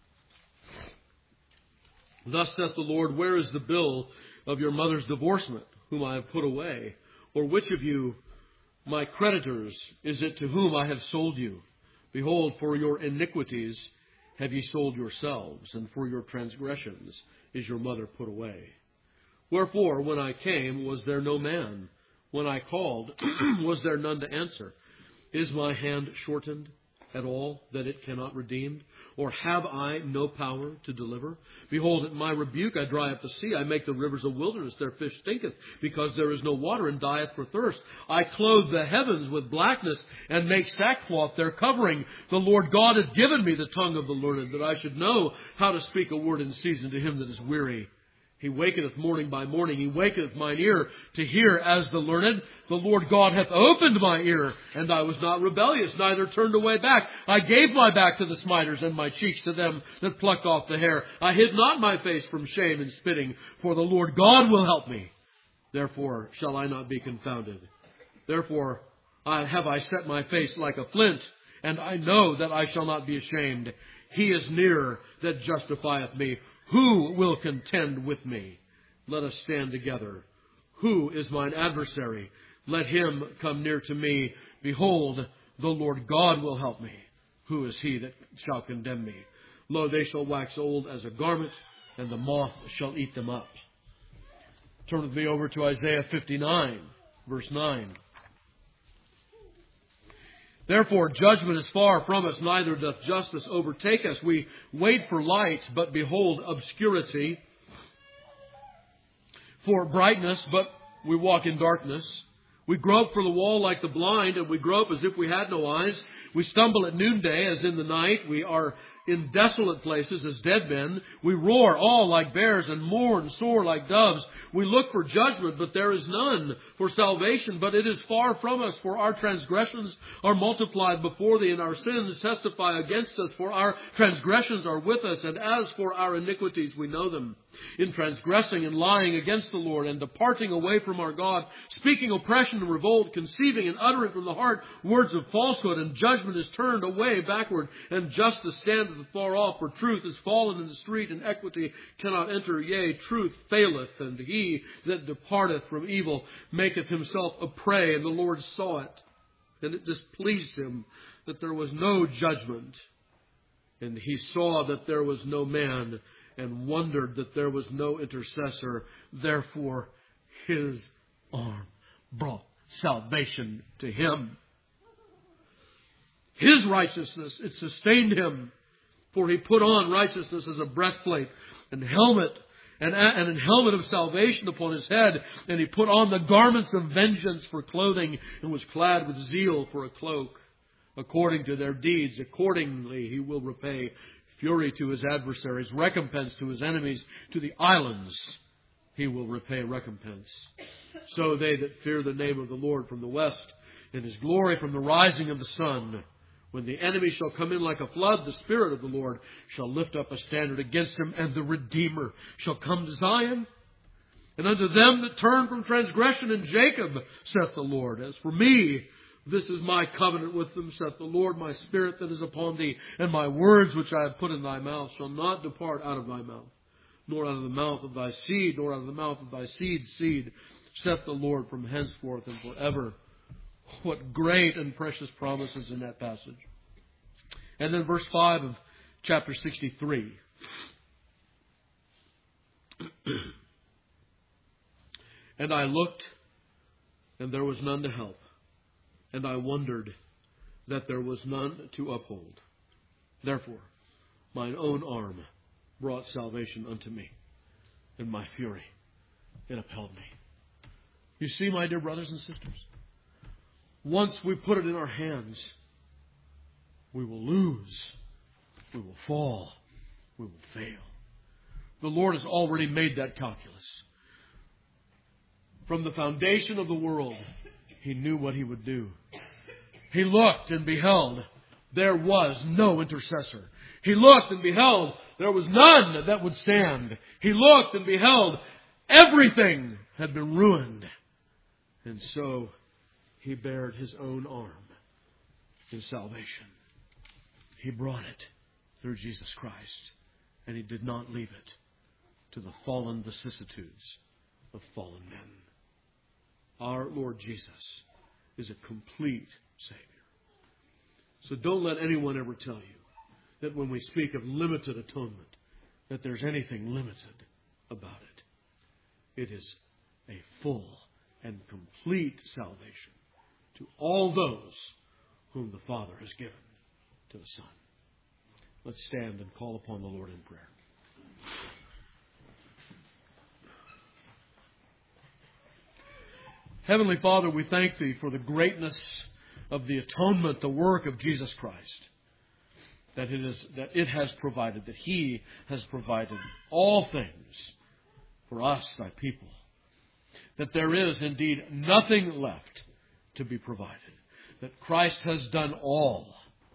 Thus saith the Lord, where is the bill of your mother's divorcement, whom I have put away? Or which of you, my creditors, is it to whom I have sold you? Behold, for your iniquities have ye sold yourselves, and for your transgressions is your mother put away. Wherefore, when I came, was there no man? When I called, was there none to answer? Is my hand shortened at all, that it cannot redeem? Or have I no power to deliver? Behold, at my rebuke I dry up the sea. I make the rivers a wilderness. Their fish stinketh, because there is no water, and dieth for thirst. I clothe the heavens with blackness, and make sackcloth their covering. The Lord God hath given me the tongue of the learned, that I should know how to speak a word in season to him that is weary. He wakeneth morning by morning. He wakeneth mine ear to hear as the learned. The Lord God hath opened my ear, and I was not rebellious, neither turned away back. I gave my back to the smiters, and my cheeks to them that plucked off the hair. I hid not my face from shame and spitting, for the Lord God will help me. Therefore shall I not be confounded. Therefore have I set my face like a flint, and I know that I shall not be ashamed. He is near that justifieth me. Who will contend with me? Let us stand together. Who is mine adversary? Let him come near to me. Behold, the Lord God will help me. Who is he that shall condemn me? Lo, they shall wax old as a garment, and the moth shall eat them up. Turn with me over to Isaiah 59, verse 9. Therefore, judgment is far from us, neither doth justice overtake us. We wait for light, but behold obscurity. For brightness, but we walk in darkness. We grope for the wall like the blind, and we grope as if we had no eyes. We stumble at noonday as in the night. We are in desolate places as dead men. We roar all like bears and mourn sore like doves. We look for judgment, but there is none, for salvation, but it is far from us. For our transgressions are multiplied before thee, and our sins testify against us. For our transgressions are with us, and as for our iniquities we know them. In transgressing and lying against the Lord, and departing away from our God, speaking oppression and revolt, conceiving and uttering from the heart words of falsehood, and judgment is turned away backward, and justice standeth afar off. For truth is fallen in the street, and equity cannot enter. Yea, truth faileth, and he that departeth from evil maketh himself a prey. And the Lord saw it, and it displeased him that there was no judgment. And he saw that there was no man, and wondered that there was no intercessor. Therefore his arm brought salvation to him. His righteousness, it sustained him. For he put on righteousness as a breastplate and helmet, and an helmet of salvation upon his head. And he put on the garments of vengeance for clothing, and was clad with zeal for a cloak. According to their deeds, accordingly he will repay fury to his adversaries, recompense to his enemies. To the islands he will repay recompense. So they that fear the name of the Lord from the west, and his glory from the rising of the sun. When the enemy shall come in like a flood, the Spirit of the Lord shall lift up a standard against him, and the Redeemer shall come to Zion. And unto them that turn from transgression in Jacob, saith the Lord, as for me, this is my covenant with them, saith the Lord, my Spirit that is upon thee, and my words which I have put in thy mouth shall not depart out of thy mouth, nor out of the mouth of thy seed, nor out of the mouth of thy seed's seed, saith the Lord, from henceforth and forever. What great and precious promises in that passage. And then verse 5 of chapter 63. And I looked, and there was none to help. And I wondered, that there was none to uphold. Therefore, mine own arm brought salvation unto me, and my fury it upheld me. You see, my dear brothers and sisters, once we put it in our hands, we will lose, we will fall, we will fail. The Lord has already made that calculus. From the foundation of the world, He knew what He would do. He looked and beheld, there was no intercessor. He looked and beheld, there was none that would stand. He looked and beheld, everything had been ruined. And so He bared His own arm in salvation. He brought it through Jesus Christ, and He did not leave it to the fallen vicissitudes of fallen men. Our Lord Jesus is a complete Savior. So don't let anyone ever tell you that when we speak of limited atonement, that there's anything limited about it. It is a full and complete salvation to all those whom the Father has given to the Son. Let's stand and call upon the Lord in prayer. Heavenly Father, we thank Thee for the greatness of the atonement, the work of Jesus Christ. That it has provided, that He has provided all things for us, Thy people. That there is indeed nothing left to be provided. That Christ has done all.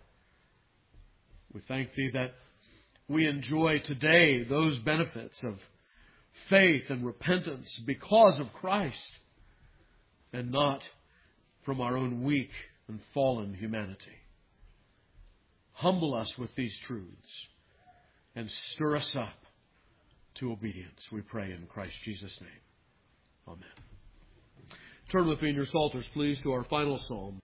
We thank Thee that we enjoy today those benefits of faith and repentance because of Christ, and not from our own weak and fallen humanity. Humble us with these truths and stir us up to obedience, we pray in Christ Jesus' name. Amen. Turn with me in your psalters, please, to our final psalm.